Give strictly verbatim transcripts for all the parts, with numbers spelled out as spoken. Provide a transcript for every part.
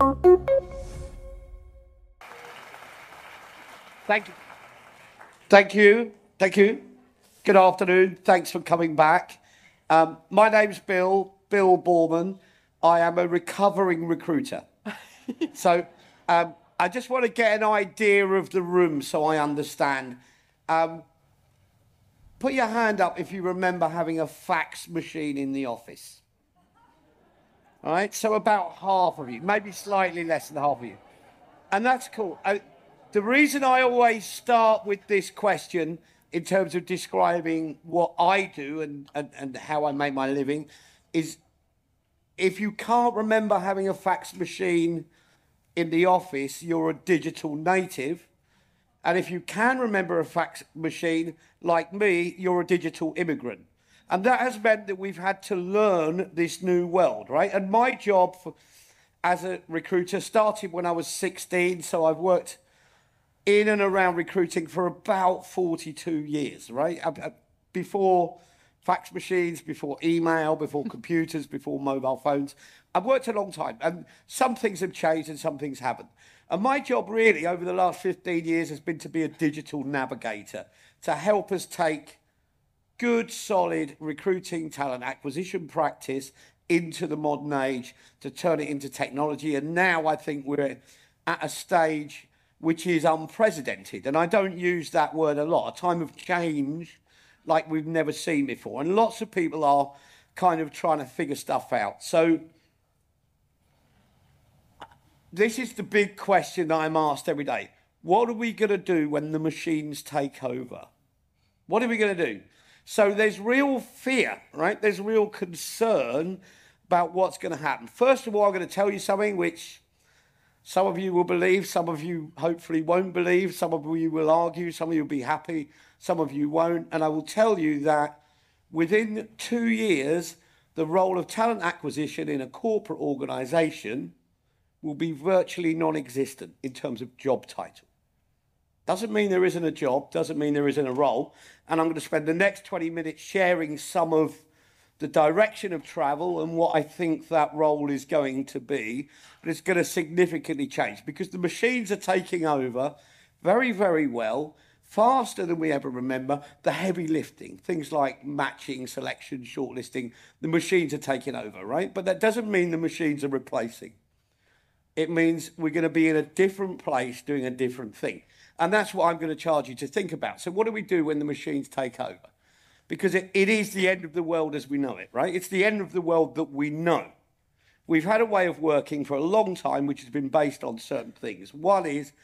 Thank you. Thank you. Thank you. Good afternoon. Thanks for coming back. Um, my name's Bill, Bill Borman. I am a recovering recruiter. so um, I just want to get an idea of the room so I understand. Um, put your hand up if you remember having a fax machine in the office. All right, so about half of you, maybe slightly less than half of you. And that's cool. Uh, the reason I always start with this question in terms of describing what I do and, and, and how I make my living is if you can't remember having a fax machine in the office, you're a digital native. And if you can remember a fax machine, like me, you're a digital immigrant. And that has meant that we've had to learn this new world, right? And my job for, as a recruiter started when I was sixteen, so I've worked in and around recruiting for about forty-two years, right? Before fax machines, before email, before computers, before mobile phones. I've worked a long time, and some things have changed and some things haven't. And my job really over the last fifteen years has been to be a digital navigator, to help us take good, solid recruiting, talent acquisition practice into the modern age, to turn it into technology. And now I think we're at a stage which is unprecedented. And I don't use that word a lot, a time of change like we've never seen before. And lots of people are kind of trying to figure stuff out. So this is the big question that I'm asked every day. What are we going to do when the machines take over? What are we going to do? So there's real fear, right? There's real concern about what's going to happen. First of all, I'm going to tell you something which some of you will believe, some of you hopefully won't believe, some of you will argue, some of you will be happy, some of you won't. And I will tell you that within two years, the role of talent acquisition in a corporate organisation will be virtually non-existent in terms of job title. Doesn't mean there isn't a job, doesn't mean there isn't a role. And I'm going to spend the next twenty minutes sharing some of the direction of travel and what I think that role is going to be. But it's going to significantly change because the machines are taking over very, very well, faster than we ever remember. The heavy lifting, things like matching, selection, shortlisting, the machines are taking over, right? But that doesn't mean the machines are replacing. It means we're going to be in a different place doing a different thing. And that's what I'm going to charge you to think about. So what do we do when the machines take over? Because it, it is the end of the world as we know it, right? It's the end of the world that we know. We've had a way of working for a long time which has been based on certain things. One is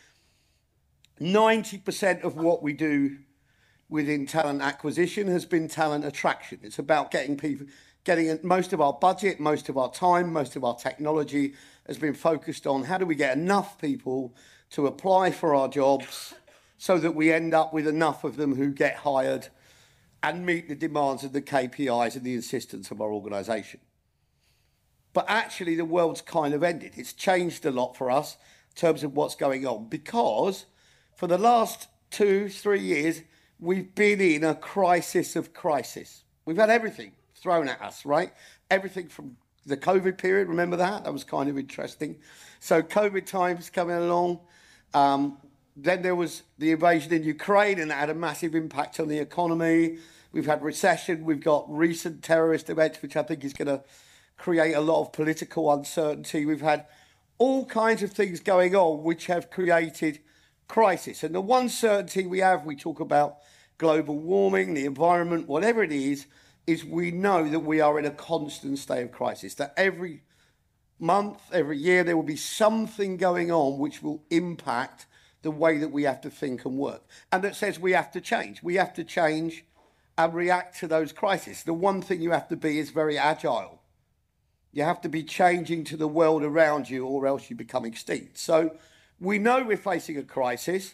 ninety percent of what we do within talent acquisition has been talent attraction. It's about getting people, getting most of our budget, most of our time, most of our technology has been focused on how do we get enough people to apply for our jobs so that we end up with enough of them who get hired and meet the demands of the K P Is and the insistence of our organisation. But actually the world's kind of ended. It's changed a lot for us in terms of what's going on because for the last two, three years, we've been in a crisis of crisis. We've had everything thrown at us, right? Everything from the COVID period, remember that? That was kind of interesting. So COVID times coming along. Um, Then there was the invasion in Ukraine, and that had a massive impact on the economy. We've had recession. We've got recent terrorist events, which I think is going to create a lot of political uncertainty. We've had all kinds of things going on, which have created crisis. And the one certainty we have, we talk about global warming, the environment, whatever it is, is we know that we are in a constant state of crisis, that every month, every year, there will be something going on which will impact the way that we have to think and work. And that says we have to change. We have to change and react to those crises. The one thing you have to be is very agile. You have to be changing to the world around you or else you become extinct. So we know we're facing a crisis.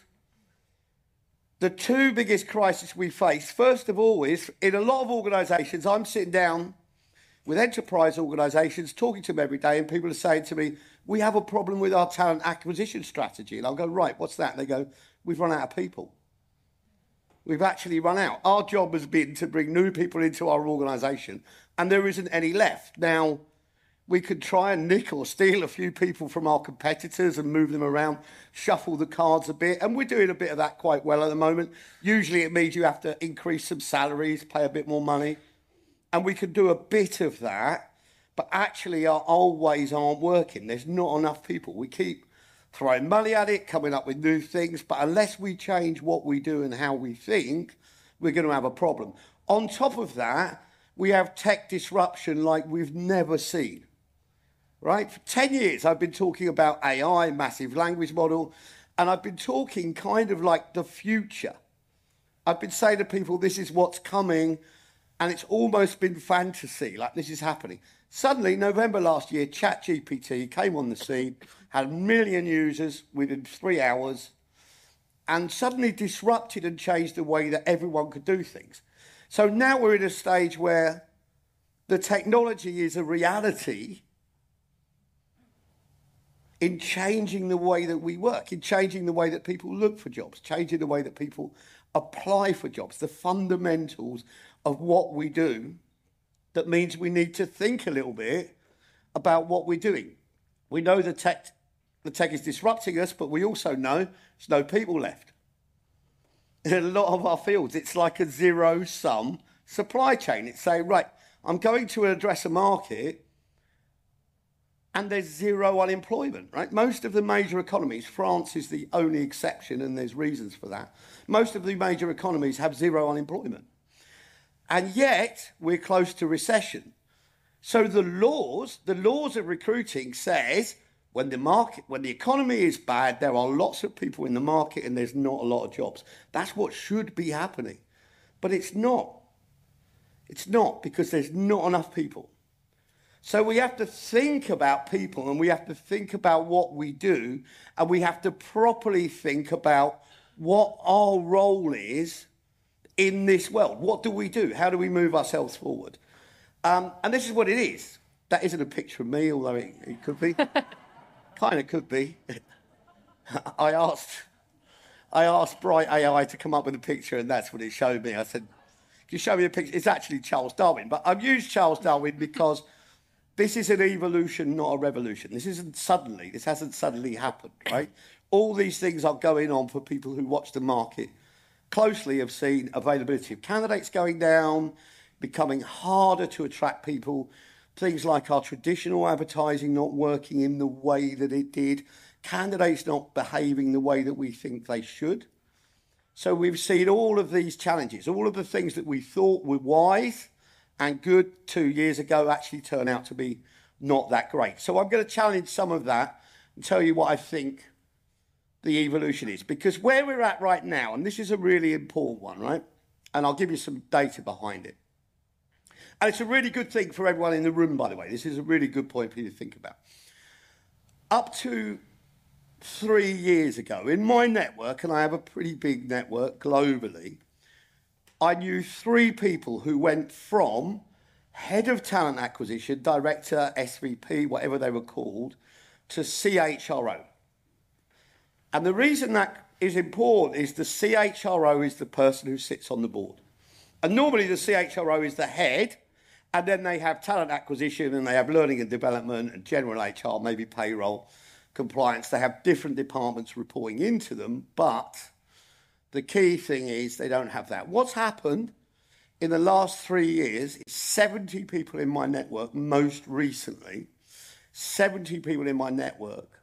The two biggest crises we face, first of all, is in a lot of organisations, I'm sitting down with enterprise organisations, talking to them every day, and people are saying to me, we have a problem with our talent acquisition strategy. And I'll go, right, what's that? And they go, we've run out of people. We've actually run out. Our job has been to bring new people into our organisation, and there isn't any left. Now, We could try and nick or steal a few people from our competitors and move them around, shuffle the cards a bit. And we're doing a bit of that quite well at the moment. Usually it means you have to increase some salaries, pay a bit more money. And we could do a bit of that, but actually our old ways aren't working. There's not enough people. We keep throwing money at it, coming up with new things, but unless we change what we do and how we think, we're going to have a problem. On top of that, we have tech disruption like we've never seen. Right? For ten years, I've been talking about A I, massive language model, and I've been talking kind of like the future. I've been saying to people, this is what's coming, and it's almost been fantasy, like this is happening. Suddenly, November last year, ChatGPT came on the scene, had a million users within three hours, and suddenly disrupted and changed the way that everyone could do things. So now we're in a stage where the technology is a reality in changing the way that we work, in changing the way that people look for jobs, changing the way that people apply for jobs, the fundamentals of what we do. That means we need to think a little bit about what we're doing. We know the tech, the tech is disrupting us, but we also know there's no people left. In a lot of our fields, it's like a zero-sum supply chain. It's saying, right, I'm going to address a market and there's zero unemployment, right? Most of the major economies, France is the only exception, and there's reasons for that. Most of the major economies have zero unemployment. And yet, we're close to recession. So the laws, the laws of recruiting says when the market, when the economy is bad, there are lots of people in the market and there's not a lot of jobs. That's what should be happening. But it's not. It's not, because there's not enough people. So we have to think about people, and we have to think about what we do, and we have to properly think about what our role is in this world. What do we do? How do we move ourselves forward? Um, and this is what it is. That isn't a picture of me, although it, it could be. Kind of could be. I asked, I asked Bright A I to come up with a picture, and that's what it showed me. I said, can you show me a picture? It's actually Charles Darwin, but I've used Charles Darwin because this is an evolution, not a revolution. This isn't suddenly. This hasn't suddenly happened, right? All these things are going on for people who watch the market closely, have seen availability of candidates going down, becoming harder to attract people, things like our traditional advertising not working in the way that it did, candidates not behaving the way that we think they should. So we've seen all of these challenges, all of the things that we thought were wise and good two years ago actually turn out to be not that great. So I'm going to challenge some of that and tell you what I think the evolution is. Because where we're at right now, and this is a really important one, right? And I'll give you some data behind it. And it's a really good thing for everyone in the room, by the way. This is a really good point for you to think about. Up to three years ago, in my network, and I have a pretty big network globally, I knew three people who went from head of talent acquisition, director, S V P, whatever they were called, to C H R O. And the reason that is important is the C H R O is the person who sits on the board. And normally the C H R O is the head, and then they have talent acquisition, and they have learning and development, and general H R, maybe payroll, compliance. They have different departments reporting into them, but the key thing is they don't have that. What's happened in the last three years is seventy people in my network, most recently, seventy people in my network,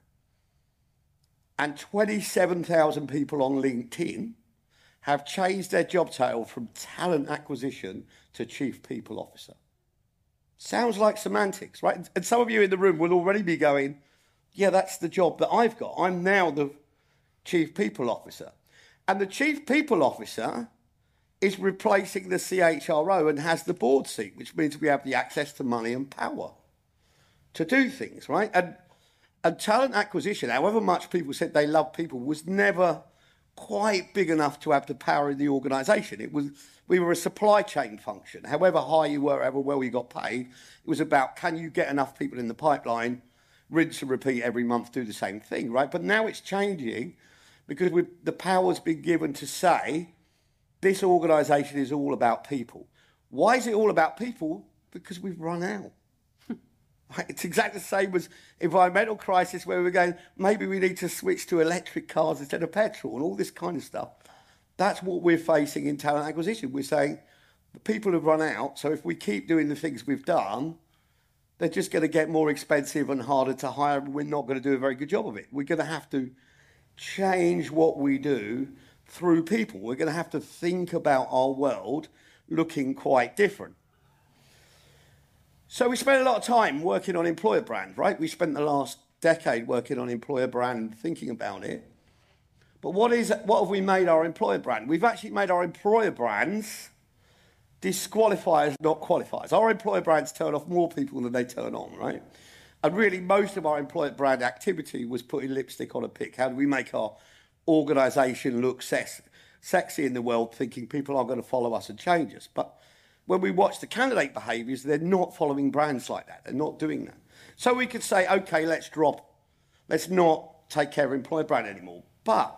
and twenty-seven thousand people on LinkedIn have changed their job title from talent acquisition to chief people officer. Sounds like semantics, right? And some of you in the room will already be going, yeah, that's the job that I've got. I'm now the chief people officer. And the chief people officer is replacing the C H R O and has the board seat, which means we have the access to money and power to do things, right? And, and talent acquisition, however much people said they love people, was never quite big enough to have the power in the organisation. It was, we were a supply chain function. However high you were, however well you got paid, it was about, can you get enough people in the pipeline, rinse and repeat every month, do the same thing, right? But now it's changing because we've, the power's been given to say, this organisation is all about people. Why is it all about people? Because we've run out. Right? It's exactly the same as environmental crisis where we're going, maybe we need to switch to electric cars instead of petrol and all this kind of stuff. That's what we're facing in talent acquisition. We're saying the people have run out, so if we keep doing the things we've done, they're just going to get more expensive and harder to hire, and we're not going to do a very good job of it. We're going to have to change what we do through people. We're going to have to think about our world looking quite different. So we spent a lot of time working on employer brand, right? We spent the last decade working on employer brand, thinking about it. But what is what have we made our employer brand? We've actually made our employer brands disqualifiers, not qualifiers. Our employer brands turn off more people than they turn on, right? And really, most of our employer brand activity was putting lipstick on a pig. How do we make our organisation look sex, sexy in the world, thinking people are going to follow us and change us? But when we watch the candidate behaviours, they're not following brands like that. They're not doing that. So we could say, OK, let's drop, let's not take care of employer brand anymore. But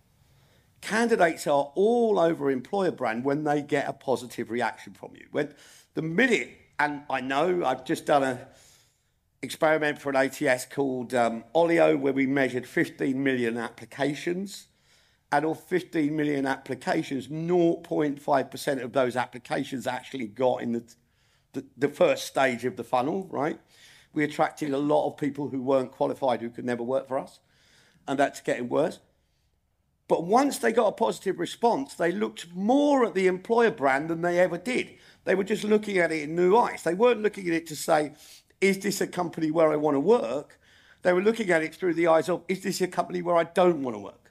candidates are all over employer brand when they get a positive reaction from you. When the minute, and I know I've just done an experiment for an A T S called um, Olio, where we measured fifteen million applications. And of fifteen million applications, zero point five percent of those applications actually got in the, the, the first stage of the funnel, right? We attracted a lot of people who weren't qualified, who could never work for us. And that's getting worse. But once they got a positive response, they looked more at the employer brand than they ever did. They were just looking at it in new eyes. They weren't looking at it to say, is this a company where I want to work? They were looking at it through the eyes of, is this a company where I don't want to work?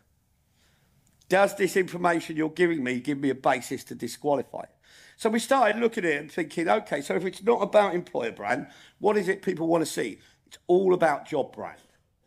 Does this information you're giving me give me a basis to disqualify it? So we started looking at it and thinking, OK, so if it's not about employer brand, what is it people want to see? It's all about job brand.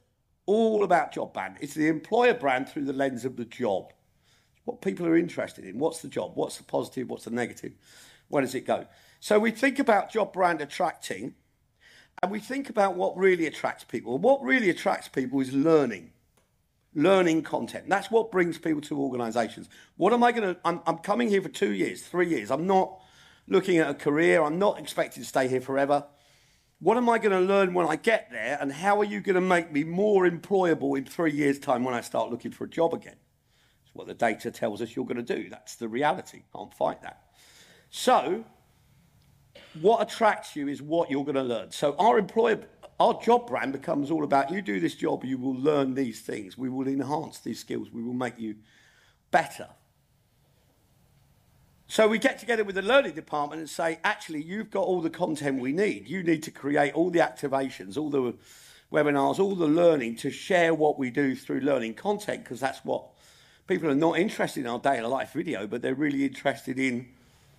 All about job brand. It's the employer brand through the lens of the job. What people are interested in. What's the job? What's the positive? What's the negative? Where does it go? So we think about job brand attracting, and we think about what really attracts people. What really attracts people is learning. Learning content. That's what brings people to organisations. What am I going to... I'm, I'm coming here for two years, three years. I'm not looking at a career. I'm not expecting to stay here forever. What am I going to learn when I get there, and how are you going to make me more employable in three years' time when I start looking for a job again? That's what the data tells us you're going to do. That's the reality. Can't fight that. So what attracts you is what you're going to learn. So our employer, our job brand becomes all about, you do this job, you will learn these things. We will enhance these skills. We will make you better. So we get together with the learning department and say, actually, you've got all the content we need. You need to create all the activations, all the webinars, all the learning to share what we do through learning content, because that's what people are not interested in our day in life video, but they're really interested in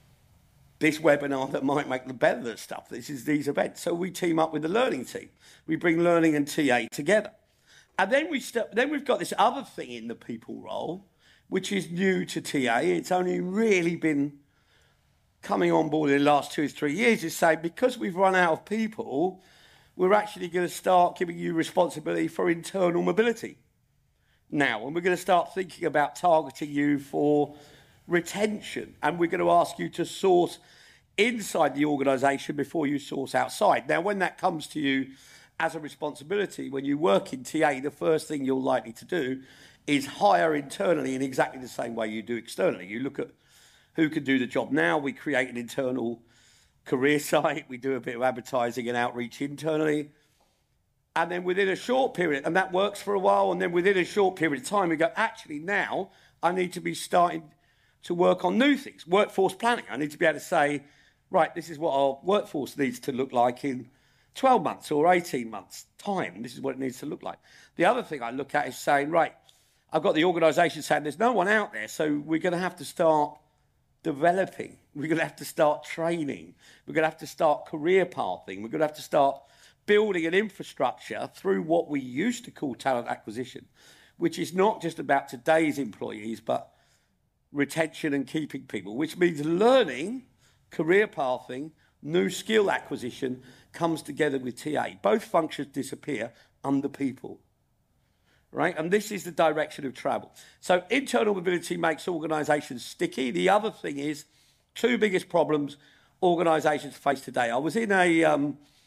this webinar that might make them better at stuff. This is these events. So we team up with the learning team. We bring learning and T A together. And then, we st- then we've got this other thing in the people role, which is new to T A. It's only really been coming on board in the last two or three years, is say, because we've run out of people, we're actually going to start giving you responsibility for internal mobility now. And we're going to start thinking about targeting you for retention. And we're going to ask you to source inside the organisation before you source outside. Now, when that comes to you as a responsibility, when you work in T A, the first thing you're likely to do is hire internally in exactly the same way you do externally. You look at who can do the job now. We create an internal career site. We do a bit of advertising and outreach internally. And then within a short period, and that works for a while, and then within a short period of time, we go, actually, now I need to be starting to work on new things. Workforce planning. I need to be able to say, right, this is what our workforce needs to look like in twelve months or eighteen months' time. This is what it needs to look like. The other thing I look at is saying, right, I've got the organisation saying there's no one out there, so we're going to have to start developing. We're going to have to start training. We're going to have to start career pathing. We're going to have to start building an infrastructure through what we used to call talent acquisition, which is not just about today's employees, but retention and keeping people, which means learning, career pathing, new skill acquisition comes together with T A. Both functions disappear under people. Right? And this is the direction of travel. So internal mobility makes organisations sticky. The other thing is, two biggest problems organisations face today. I was in a, um,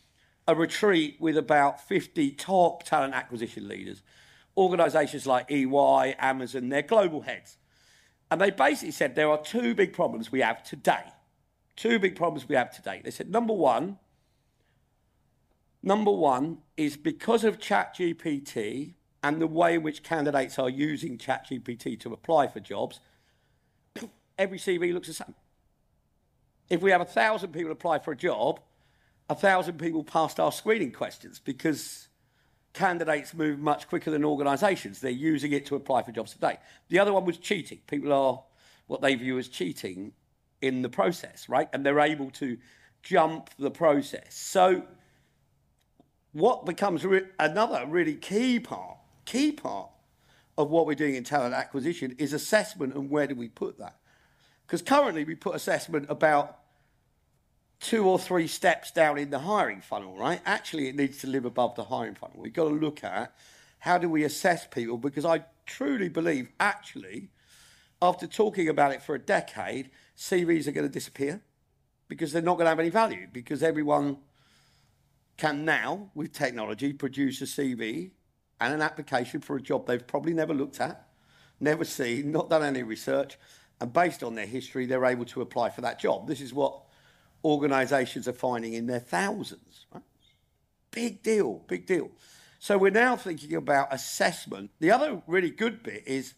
a retreat with about fifty top talent acquisition leaders, organisations like E Y, Amazon, they're global heads. And they basically said there are two big problems we have today. Two big problems we have today. They said, number one, number one is because of ChatGPT and the way in which candidates are using ChatGPT to apply for jobs, every C V looks the same. If we have a thousand people apply for a job, a thousand people passed our screening questions because candidates move much quicker than organisations. They're using it to apply for jobs today. The other one was cheating. People are what they view as cheating in the process, right? And they're able to jump the process. So what becomes re- another really key part, key part of what we're doing in talent acquisition is assessment, and where do we put that? Because currently we put assessment about two or three steps down in the hiring funnel, right? Actually, it needs to live above the hiring funnel. We've got to look at how do we assess people, because I truly believe, actually, after talking about it for a decade, C Vs are going to disappear because they're not going to have any value, because everyone can now, with technology, produce a C V and an application for a job they've probably never looked at, never seen, not done any research, and based on their history, they're able to apply for that job. This is what organisations are finding in their thousands. Right? Big deal, big deal. So we're now thinking about assessment. The other really good bit is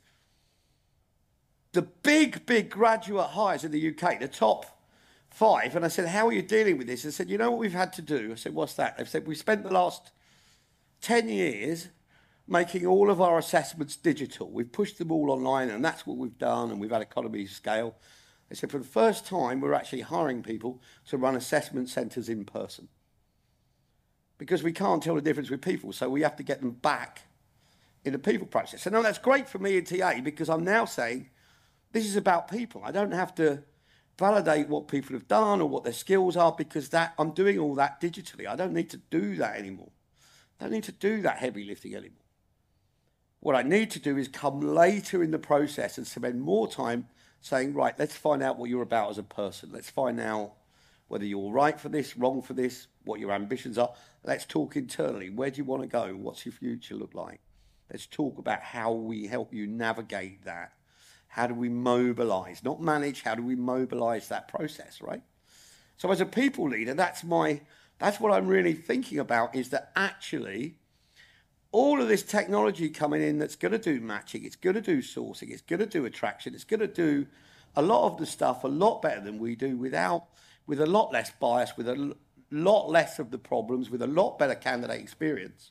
the big, big graduate hires in the U K, the top five. And I said, how are you dealing with this? They said, you know what we've had to do? I said, what's that? They said, we spent the last ten years making all of our assessments digital. We've pushed them all online, and that's what we've done, and we've had economies of scale. They said, for the first time, we're actually hiring people to run assessment centres in person, because we can't tell the difference with people, so we have to get them back in the people process. So now that's great for me in T A, because I'm now saying this is about people. I don't have to validate what people have done or what their skills are, because that I'm doing all that digitally. I don't need to do that anymore. I don't need to do that heavy lifting anymore. What I need to do is come later in the process and spend more time saying, right, let's find out what you're about as a person. Let's find out whether you're right for this, wrong for this, what your ambitions are. Let's talk internally. Where do you want to go? What's your future look like? Let's talk about how we help you navigate that. How do we mobilise, not manage, how do we mobilise that process, right? So as a people leader, that's my, that's what I'm really thinking about, is that actually all of this technology coming in that's going to do matching, it's going to do sourcing, it's going to do attraction, it's going to do a lot of the stuff a lot better than we do, without, with a lot less bias, with a lot less of the problems, with a lot better candidate experience.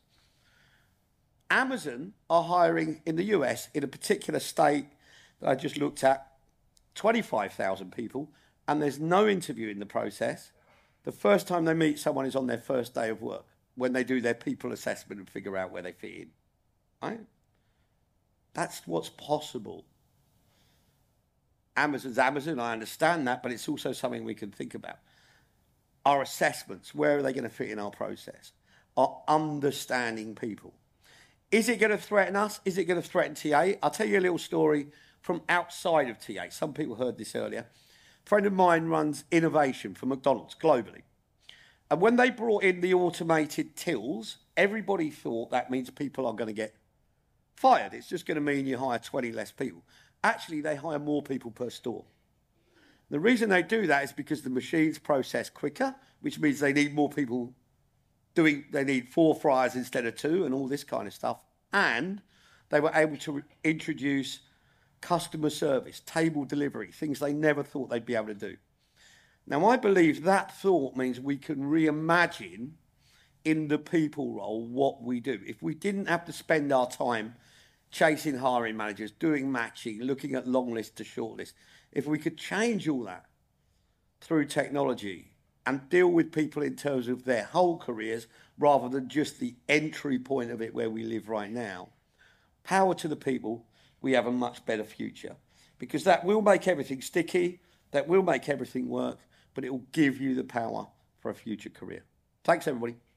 Amazon are hiring in the U S, in a particular state that I just looked at, twenty-five thousand people, and there's no interview in the process. The first time they meet someone is on their first day of work, when they do their people assessment and figure out where they fit in. Right? That's what's possible. Amazon's Amazon, I understand that, but it's also something we can think about. Our assessments, where are they going to fit in our process? Our understanding people. Is it going to threaten us? Is it going to threaten T A? I'll tell you a little story from outside of T A. Some people heard this earlier. A friend of mine runs innovation for McDonald's globally. And when they brought in the automated tills, everybody thought that means people are going to get fired. It's just going to mean you hire twenty less people. Actually, they hire more people per store. The reason they do that is because the machines process quicker, which means they need more people doing, they need four fryers instead of two, and all this kind of stuff. And they were able to re- introduce customer service, table delivery, things they never thought they'd be able to do. Now, I believe that thought means we can reimagine in the people role what we do. If we didn't have to spend our time chasing hiring managers, doing matching, looking at long list to short list, if we could change all that through technology and deal with people in terms of their whole careers rather than just the entry point of it where we live right now, power to the people, we have a much better future. Because that will make everything sticky, that will make everything work, but it will give you the power for a future career. Thanks, everybody.